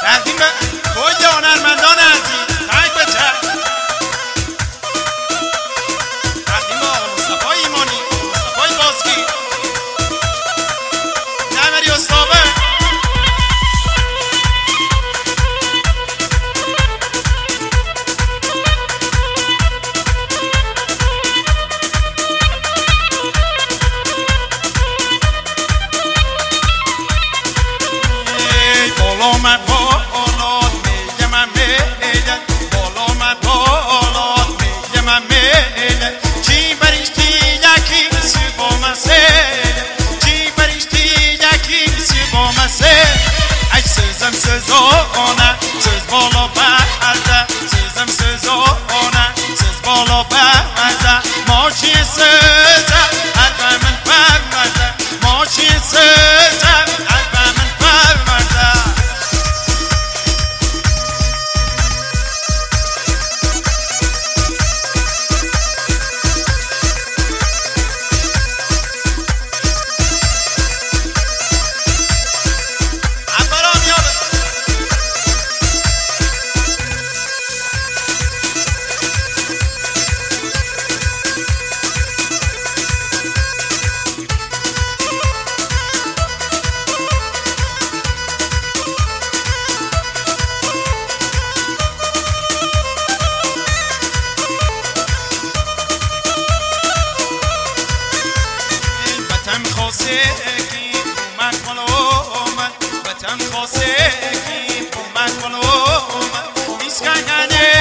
تقدیم به کل هنرمندان عزیز تک به تک. تقدیم به آقا مصطفی ایمانی، مصطفی بازگی، نمری استابه. من بالات میگه من میگه بالا من بالات میگه من میگه چی بریشتی یکی سی با مسیله چی بریشتی یکی سی با مسیله ای سزم سزانه سز بالا برده سزم سزانه سز بالا برده ما چی سزم قلب من برده ما چی سزم قلب من برده. خاصگی اومد بالا اومد وطن خاصگی اومد بالا اومد میسکنگنه